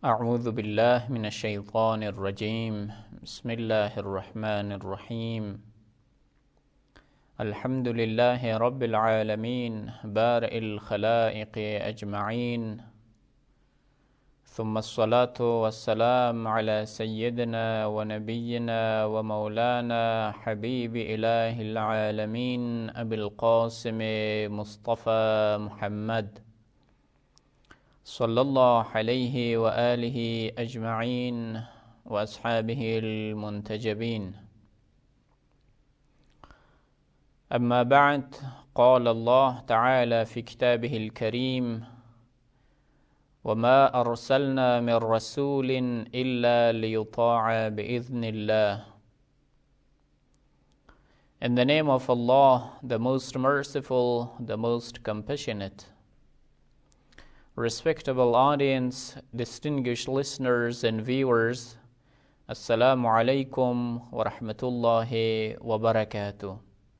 أعوذ بالله من الشيطان الرجيم بسم الله الرحمن الرحيم الحمد لله رب العالمين بارئ الخلائق أجمعين ثم الصلاة والسلام على سيدنا ونبينا ومولانا حبيب إله العالمين أبي القاسم مصطفى محمد صلى الله عليه وآله أجمعين وأصحابه المنتجبين. أما بعد، قال الله تعالى في كتابه الكريم: وما أرسلنا من رسول إلا ليطاع بإذن الله. In the name of Allah, the most merciful, the most compassionate. Respectable audience, distinguished listeners and viewers, Assalamu alaikum wa rahmatullahi wa barakatuh.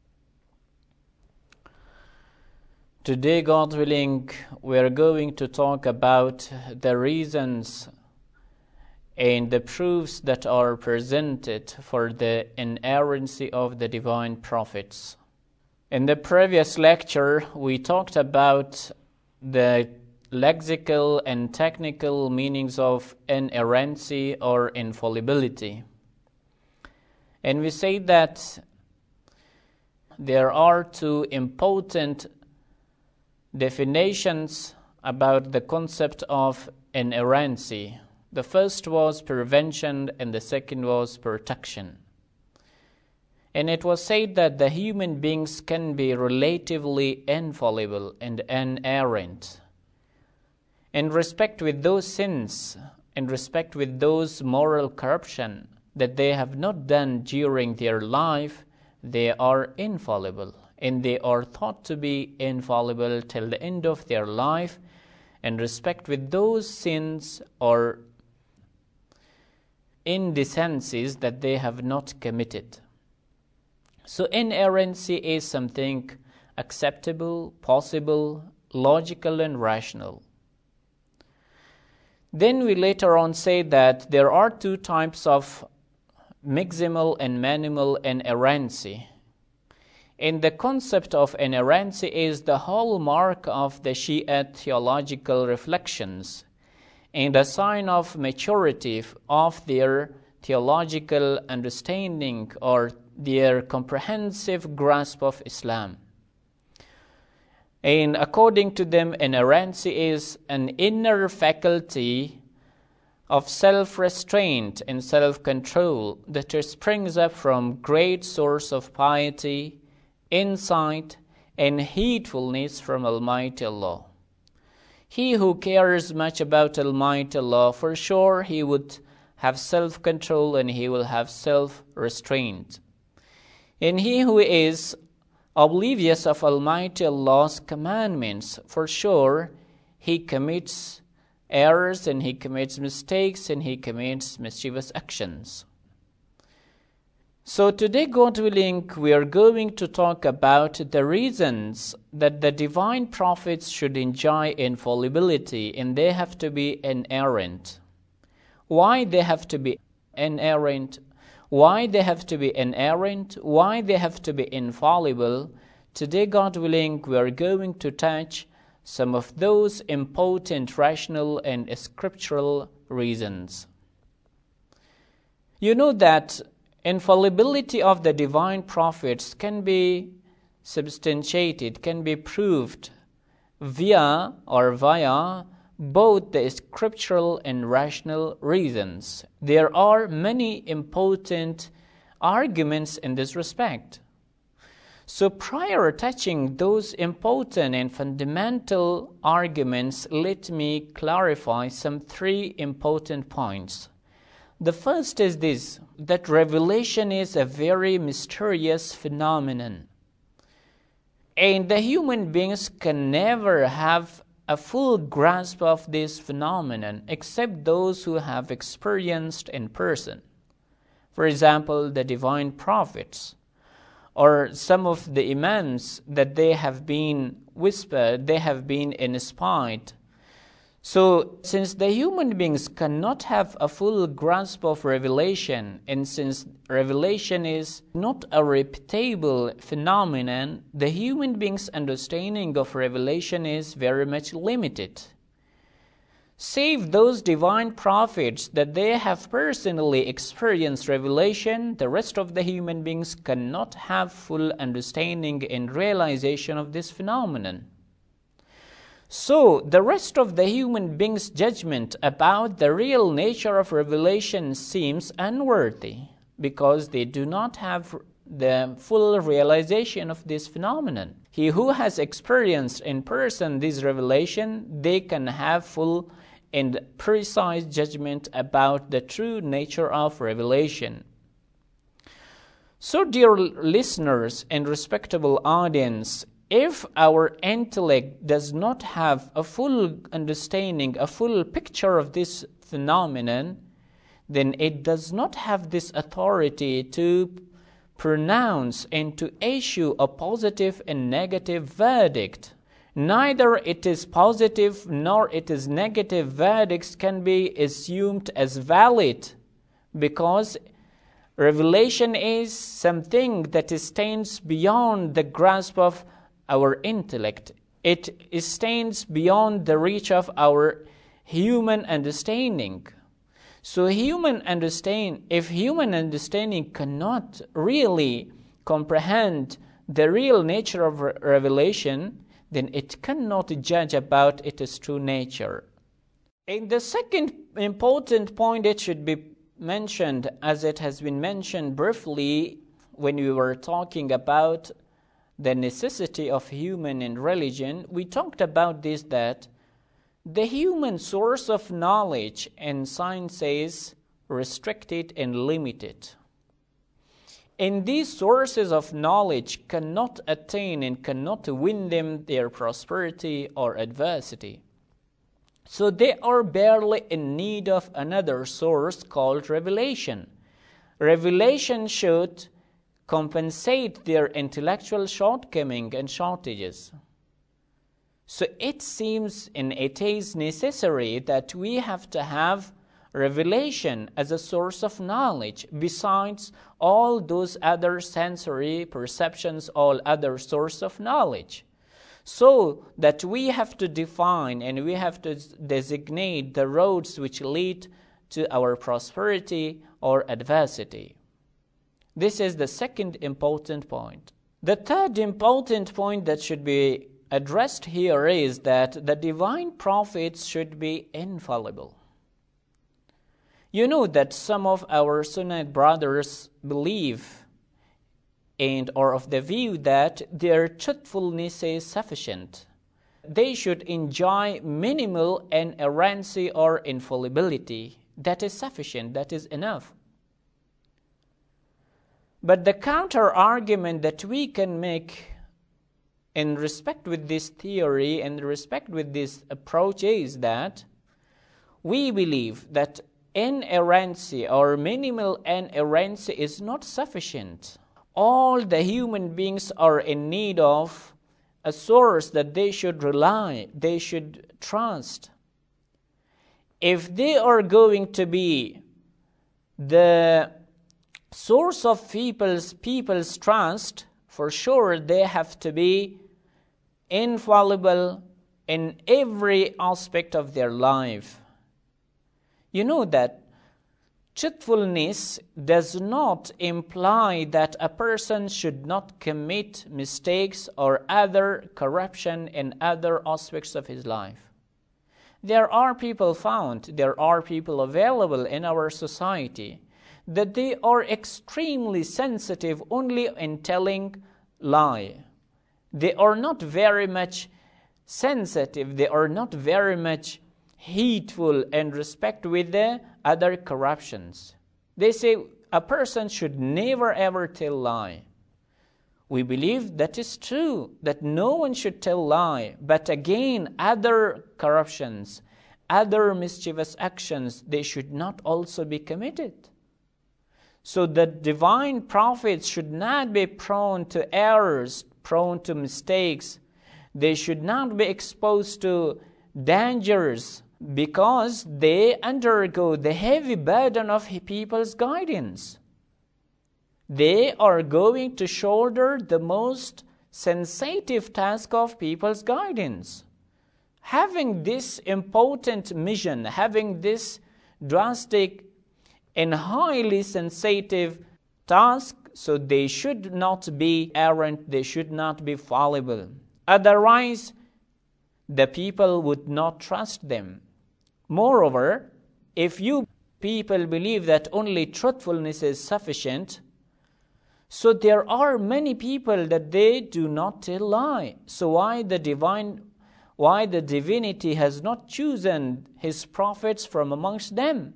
Today, God willing, we are going to talk about the reasons and the proofs that are presented for the inerrancy of the divine prophets. In the previous lecture, we talked about the lexical and technical meanings of inerrancy or infallibility. And we say that there are two important definitions about the concept of inerrancy. The first was prevention and the second was protection. And it was said that the human beings can be relatively infallible and inerrant in respect with those sins, in respect with those moral corruption that they have not done during their life. They are infallible, and they are thought to be infallible till the end of their life in respect with those sins or indecencies that they have not committed. So inerrancy is something acceptable, possible, logical, and rational. Then we later on say that there are two types of maximal and minimal inerrancy. And the concept of inerrancy is the hallmark of the Shia theological reflections and a sign of maturity of their theological understanding or their comprehensive grasp of Islam. And according to them, inerrancy is an inner faculty of self-restraint and self-control that springs up from great source of piety, insight, and heedfulness from Almighty Allah. He who cares much about Almighty Allah, for sure he would have self-control and he will have self-restraint. And he who is oblivious of Almighty Allah's commandments, for sure he commits errors and he commits mistakes and he commits mischievous actions. So today, God willing, we are going to talk about the reasons that the divine prophets should enjoy infallibility and they have to be inerrant. Why they have to be inerrant? Why they have to be inerrant? Why they have to be infallible? Today, God willing, we are going to touch some of those important rational and scriptural reasons. You know that infallibility of the divine prophets can be substantiated, can be proved via both the scriptural and rational reasons. There are many important arguments in this respect. So prior to touching those important and fundamental arguments, let me clarify some three important points. The first is this, that revelation is a very mysterious phenomenon. And the human beings can never have a full grasp of this phenomenon except those who have experienced in person. For example, the divine prophets or some of the imams that they have been whispered, they have been inspired So, since the human beings cannot have a full grasp of revelation, and since revelation is not a repeatable phenomenon, the human being's understanding of revelation is very much limited. Save those divine prophets that they have personally experienced revelation, the rest of the human beings cannot have full understanding and realization of this phenomenon. So, the rest of the human beings' judgment about the real nature of revelation seems unworthy, because they do not have the full realization of this phenomenon. He who has experienced in person this revelation, they can have full and precise judgment about the true nature of revelation. So, dear listeners and respectable audience, if our intellect does not have a full understanding, a full picture of this phenomenon, then it does not have this authority to pronounce and to issue a positive and negative verdict. Neither it is positive nor it is negative verdicts can be assumed as valid, because revelation is something that stands beyond the grasp of our intellect. It stands beyond the reach of our human understanding. So if human understanding cannot really comprehend the real nature of revelation, then it cannot judge about its true nature. And the second important point that should be mentioned, as it has been mentioned briefly when we were talking about the necessity of human and religion, we talked about this, that the human source of knowledge and science is restricted and limited. And these sources of knowledge cannot attain and cannot win them their prosperity or adversity. So they are barely in need of another source called revelation. Revelation should compensate their intellectual shortcoming and shortages. So it seems and it is necessary that we have to have revelation as a source of knowledge, besides all those other sensory perceptions, all other sources of knowledge. So that we have to define and we have to designate the roads which lead to our prosperity or adversity. This is the second important point. The third important point that should be addressed here is that the divine prophets should be infallible. You know that some of our Sunnite brothers believe and are of the view that their truthfulness is sufficient. They should enjoy minimal inerrancy or infallibility. That is sufficient, that is enough. But the counter-argument that we can make in respect with this theory and in respect with this approach is that we believe that inerrancy or minimal inerrancy is not sufficient. All the human beings are in need of a source that they should rely, they should trust. If they are going to be the source of people's trust, for sure they have to be infallible in every aspect of their life. You know that truthfulness does not imply that a person should not commit mistakes or other corruption in other aspects of his life. There are people available in our society that they are extremely sensitive only in telling lie. They are not very much sensitive, they are not very much hateful in respect with the other corruptions. They say a person should never ever tell lie. We believe that is true, that no one should tell lie, but again, other corruptions, other mischievous actions, they should not also be committed. So the divine prophets should not be prone to errors, prone to mistakes. They should not be exposed to dangers because they undergo the heavy burden of people's guidance. They are going to shoulder the most sensitive task of people's guidance. Having this important mission, having this drastic and highly sensitive task, so they should not be errant, they should not be fallible. Otherwise, the people would not trust them. Moreover, if you people believe that only truthfulness is sufficient, so there are many people that they do not tell lie. So why the divinity has not chosen his prophets from amongst them?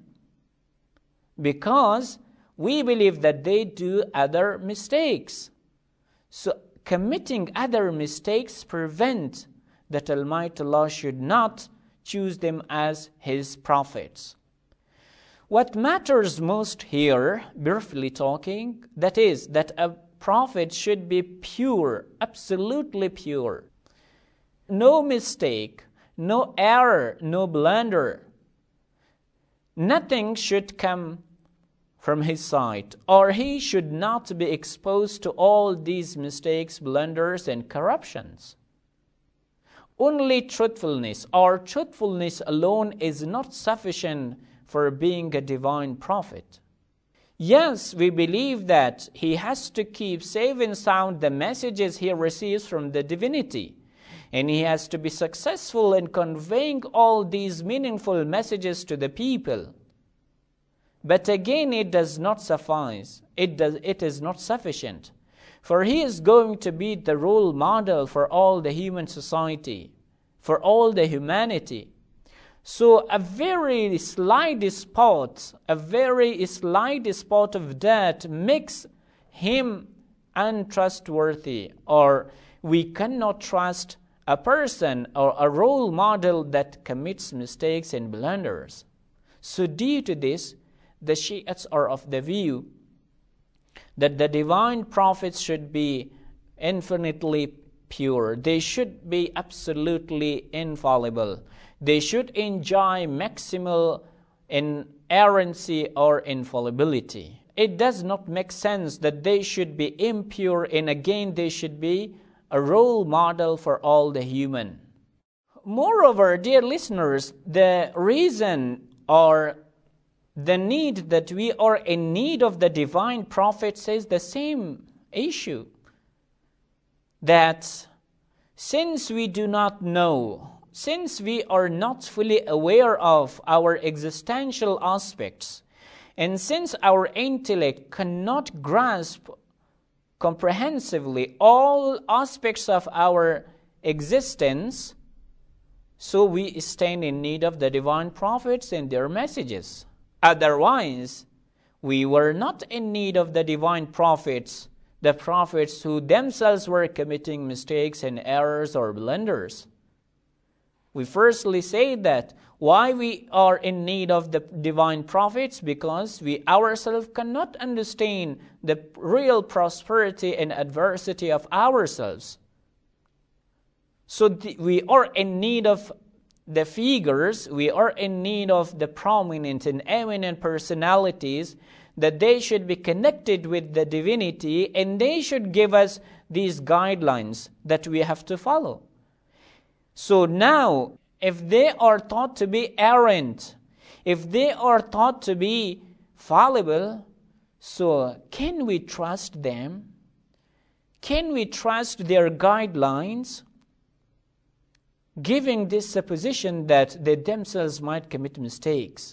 Because we believe that they do other mistakes. So committing other mistakes prevent that Almighty Allah should not choose them as his prophets. What matters most here, briefly talking, that is that a prophet should be pure, absolutely pure. No mistake, no error, no blunder. Nothing should come from his side, or he should not be exposed to all these mistakes, blunders, and corruptions. Only truthfulness or truthfulness alone is not sufficient for being a divine prophet. Yes, we believe that he has to keep safe and sound the messages he receives from the divinity, and he has to be successful in conveying all these meaningful messages to the people. But again, it does not suffice. It is not sufficient. For he is going to be the role model for all the human society, for all the humanity. So a very slight spot of that makes him untrustworthy, or we cannot trust a person or a role model that commits mistakes and blunders. So due to this, the Shiites are of the view that the divine prophets should be infinitely pure. They should be absolutely infallible. They should enjoy maximal inerrancy or infallibility. It does not make sense that they should be impure, and again they should be a role model for all the human. Moreover, dear listeners, the reason or the need that we are in need of the divine prophets is the same issue. That since we do not know, since we are not fully aware of our existential aspects, and since our intellect cannot grasp comprehensively all aspects of our existence, so we stand in need of the divine prophets and their messages. Otherwise, we were not in need of the divine prophets, the prophets who themselves were committing mistakes and errors or blunders. We firstly say that why we are in need of the divine prophets, because we ourselves cannot understand the real prosperity and adversity of ourselves. So we are in need of the figures, we are in need of the prominent and eminent personalities, that they should be connected with the divinity, and they should give us these guidelines that we have to follow. So now, if they are thought to be errant, if they are thought to be fallible, so can we trust them? Can we trust their guidelines, giving this supposition that they themselves might commit mistakes?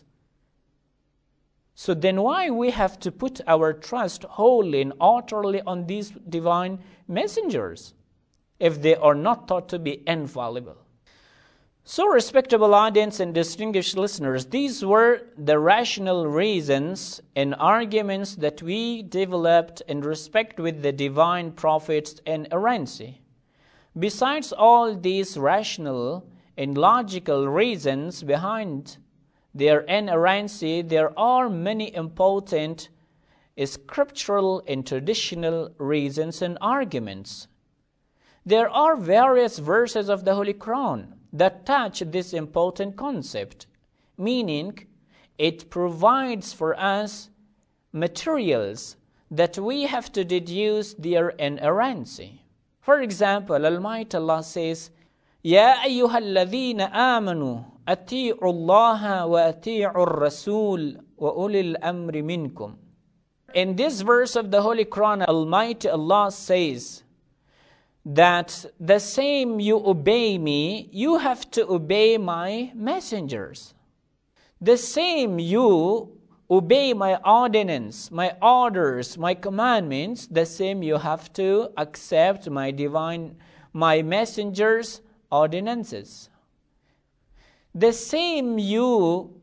So then why we have to put our trust wholly and utterly on these divine messengers if they are not thought to be infallible? So, respectable audience and distinguished listeners, these were the rational reasons and arguments that we developed in respect with the divine prophets and errancy. Besides all these rational and logical reasons behind their inerrancy, there are many important scriptural and traditional reasons and arguments. There are various verses of the Holy Quran that touch this important concept, meaning it provides for us materials that we have to deduce their inerrancy. For example, Almighty Allah says, يَا أَيُّهَا الَّذِينَ آمَنُوا أَطِيعُوا اللَّهَ وَأَطِيعُوا الرَّسُولَ وَأُولِي الْأَمْرِ مِنْكُمْ. In this verse of the Holy Quran, Almighty Allah says that the same you obey me, you have to obey my messengers. The same you obey my ordinance, my orders, my commandments, the same you have to accept my messengers' ordinances. The same you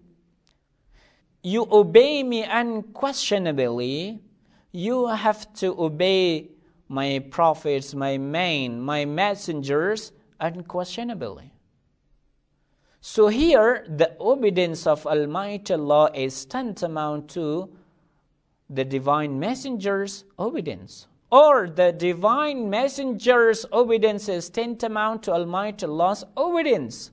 obey me unquestionably, you have to obey my prophets, my messengers unquestionably. So here, the obedience of Almighty Allah is tantamount to the divine messenger's obedience. Or the divine messenger's obedience is tantamount to Almighty Allah's obedience.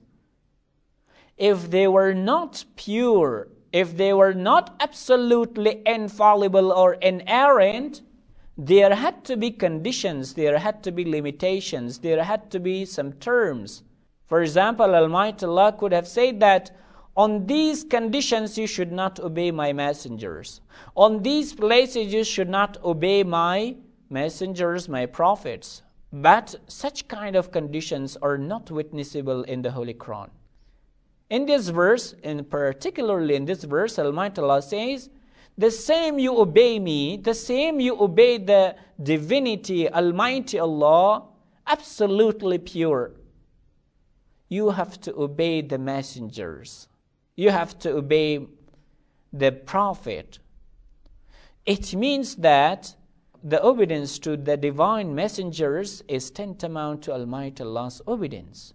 If they were not pure, if they were not absolutely infallible or inerrant, there had to be conditions, there had to be limitations, there had to be some terms. For example, Almighty Allah could have said that on these conditions you should not obey my messengers. On these places you should not obey my messengers, my prophets. But such kind of conditions are not witnessable in the Holy Quran. In this verse, and particularly in this verse, Almighty Allah says, the same you obey me, the same you obey the divinity, Almighty Allah, absolutely pure. You have to obey the messengers. You have to obey the prophet. It means that the obedience to the divine messengers is tantamount to Almighty Allah's obedience.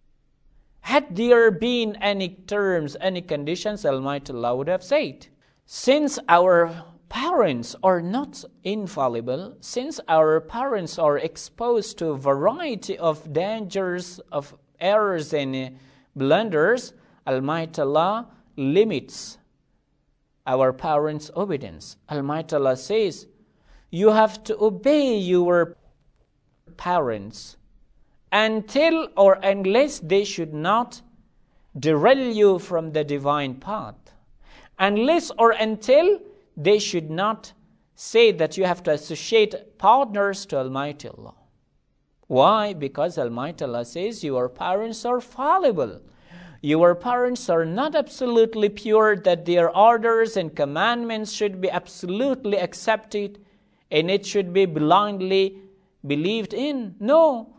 Had there been any terms, any conditions, Almighty Allah would have said, since our parents are not infallible, since our parents are exposed to a variety of dangers, of errors and blunders, Almighty Allah limits our parents' obedience. Almighty Allah says, you have to obey your parents until or unless they should not derail you from the divine path. Unless or until they should not say that you have to associate partners to Almighty Allah. Why? Because Almighty Allah says your parents are fallible. Your parents are not absolutely pure, that their orders and commandments should be absolutely accepted and it should be blindly believed in. No.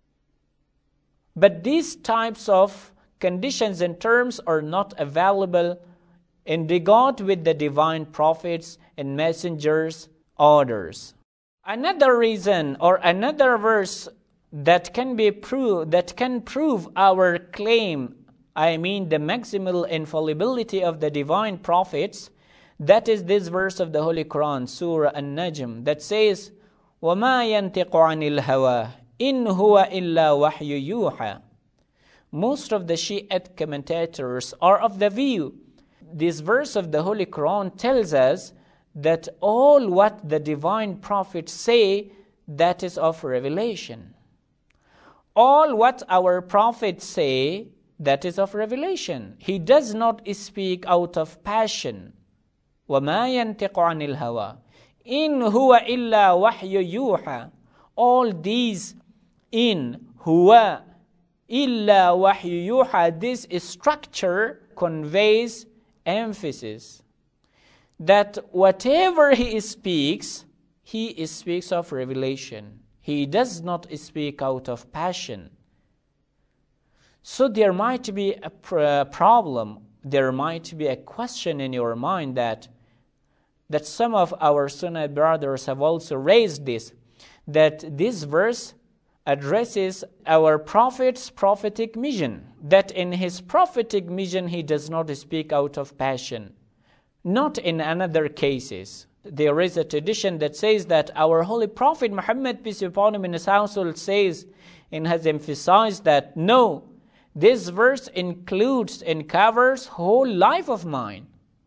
But these types of conditions and terms are not available in regard with the divine prophets and messengers' orders. Another reason or another verse that can prove our claim, I mean the maximal infallibility of the divine prophets, that is this verse of the Holy Quran, Surah An-Najm, that says, وَمَا يَنْتِقُ عَنِ الْهَوَىٰ إِنْ هُوَ إِلَّا وَحْيُ يُوحَىٰ. Most of the Shiite commentators are of the view, this verse of the Holy Quran tells us that all what the divine prophets say, that is of revelation. All what our prophets say, that is of revelation. He does not speak out of passion. وَمَا يَنْتِقُ عَنِ الْهَوَىٰ إِنْ هُوَ إِلَّا وَحْيُ يُوحَىٰ. All these in huwa illa wahyu yuha, this structure conveys emphasis that whatever he speaks of revelation. He does not speak out of passion. So there might be a problem, there might be a question in your mind that some of our Sunnah brothers have also raised this, that this verse addresses our prophet's prophetic mission, that in his prophetic mission he does not speak out of passion. Not in another cases. There is a tradition that says that our Holy Prophet Muhammad, peace be upon him, in his household says and has emphasized that no, This verse includes and covers whole life of mine.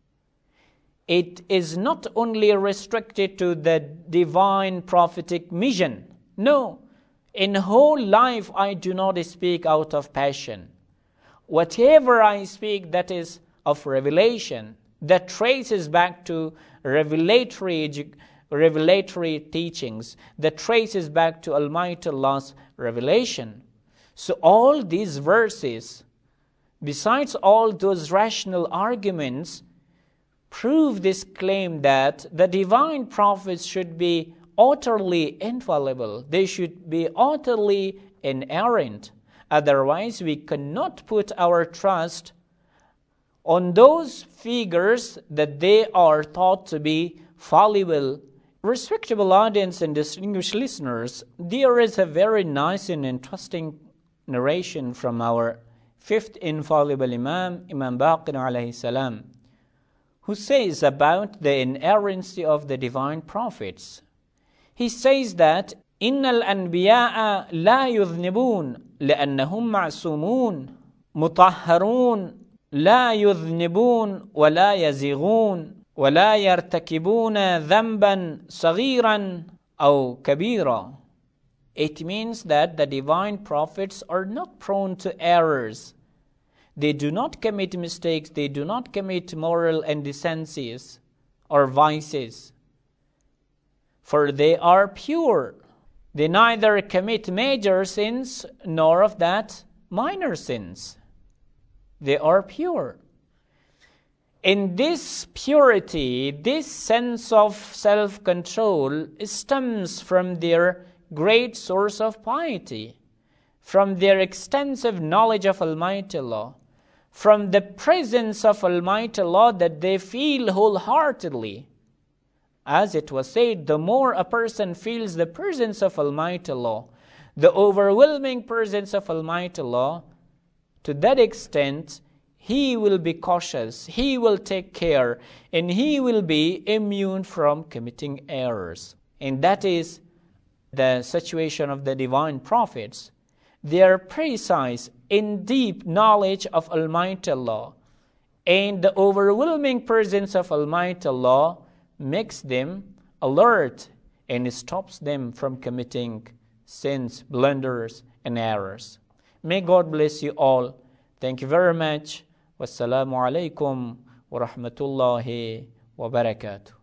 It is not only restricted to the divine prophetic mission. No, in whole life I do not speak out of passion. Whatever I speak that is of revelation, that traces back to revelatory teachings, that traces back to Almighty Allah's revelation. So all these verses, besides all those rational arguments, prove this claim that the divine prophets should be utterly infallible. They should be utterly inerrant. Otherwise, we cannot put our trust on those figures that they are thought to be fallible. Respectable audience and distinguished listeners, there is a very nice and interesting narration from our fifth infallible Imam, Imam Baqir alayhi salam, who says about the inerrancy of the divine prophets. He says that إن الأنبياء لا يذنبون لأنهم معصومون مطهرون لا يذنبون ولا يزيغون ولا يرتكبون ذنبا صغيرا أو كبيرا. It means that the divine prophets are not prone to errors. They do not commit mistakes. They do not commit moral indecencies or vices. For they are pure. They neither commit major sins nor of that minor sins. They are pure. In this purity, this sense of self-control stems from their great source of piety, from their extensive knowledge of Almighty Allah, from the presence of Almighty Allah that they feel wholeheartedly. As it was said, the more a person feels the presence of Almighty Allah, the overwhelming presence of Almighty Allah, to that extent, he will be cautious, he will take care, and he will be immune from committing errors. And that is the situation of the divine prophets. Their precise and deep knowledge of Almighty Allah and the overwhelming presence of Almighty Allah makes them alert and stops them from committing sins, blunders, and errors. May God bless you all. Thank you very much. Wassalamu alaikum wa rahmatullahi wa barakatuh.